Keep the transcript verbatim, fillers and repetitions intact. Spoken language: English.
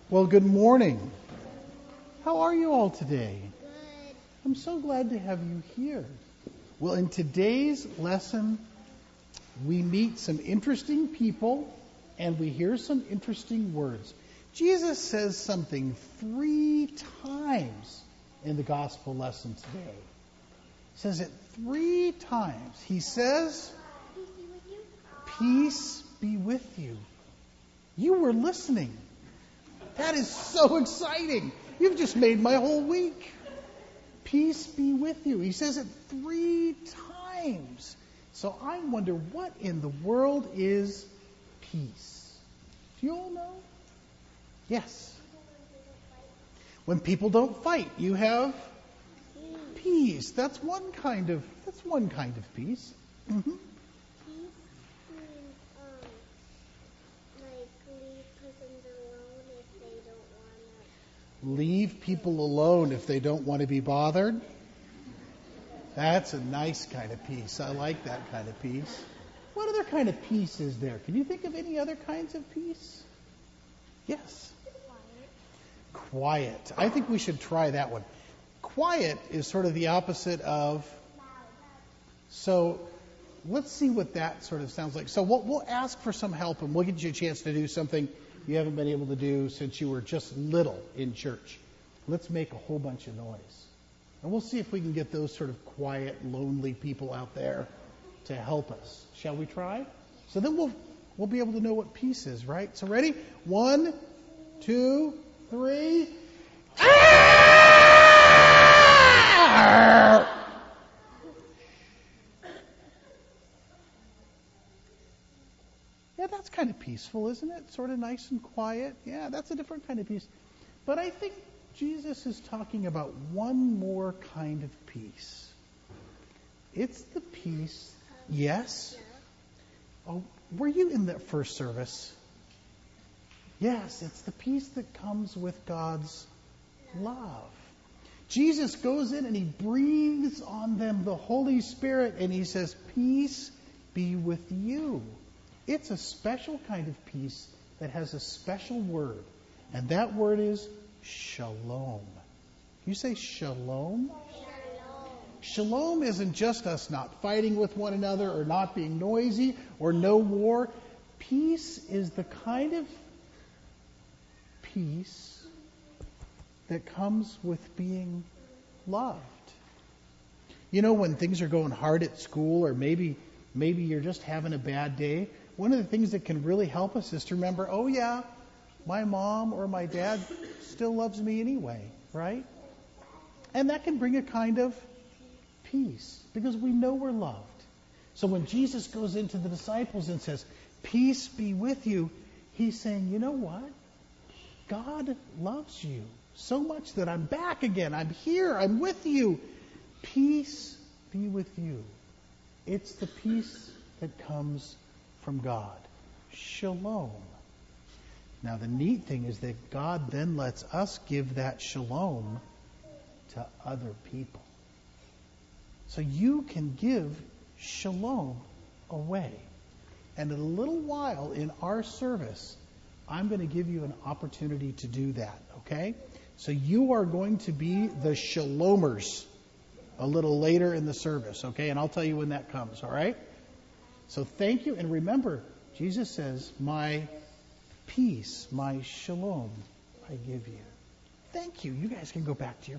Well, good morning. How are you all today? Good. I'm so glad to have you here. Well, in today's lesson, we meet some interesting people and we hear some interesting words. Jesus says something three times in the gospel lesson today. He says it three times. He says, "Peace be with you." You were listening. That is so exciting. You've just made my whole week. Peace be with you. He says it three times. So I wonder, what in the world is peace? Do you all know? Yes. When people don't fight, you have peace. That's one kind of that's one kind of peace. Mm-hmm. Leave people alone if they don't want to be bothered. That's a nice kind of peace. I like that kind of peace. What other kind of peace is there? Can you think of any other kinds of peace? Yes. Quiet. Quiet. I think we should try that one. Quiet is sort of the opposite of... So let's see what that sort of sounds like. So we'll, we'll ask for some help and we'll get you a chance to do something you haven't been able to do since you were just little in church. Let's make a whole bunch of noise. And we'll see if we can get those sort of quiet, lonely people out there to help us. Shall we try? So then we'll we'll be able to know what peace is, right? So ready? One, two, three. Yeah, that's kind of peaceful, isn't it? Sort of nice and quiet. Yeah, that's a different kind of peace. But I think Jesus is talking about one more kind of peace. It's the peace. Yes? Oh, were you in that first service? Yes, it's the peace that comes with God's love. Jesus goes in and he breathes on them the Holy Spirit and he says, "Peace be with you." It's a special kind of peace that has a special word. And that word is shalom. You say shalom? Shalom. Shalom isn't just us not fighting with one another or not being noisy or no war. Peace is the kind of peace that comes with being loved. You know, when things are going hard at school or maybe maybe you're just having a bad day, one of the things that can really help us is to remember, oh yeah, my mom or my dad still loves me anyway, right? And that can bring a kind of peace because we know we're loved. So when Jesus goes into the disciples and says, "Peace be with you," he's saying, you know what? God loves you so much that I'm back again. I'm here. I'm with you. Peace be with you. It's the peace that comes from God. Shalom. Now the neat thing is that God then lets us give that shalom to other people. So you can give shalom away. And in a little while in our service, I'm going to give you an opportunity to do that, okay? So you are going to be the shalomers a little later in the service, okay? And I'll tell you when that comes, all right? So thank you. And remember, Jesus says, "My peace, my shalom, I give you." Thank you. You guys can go back to your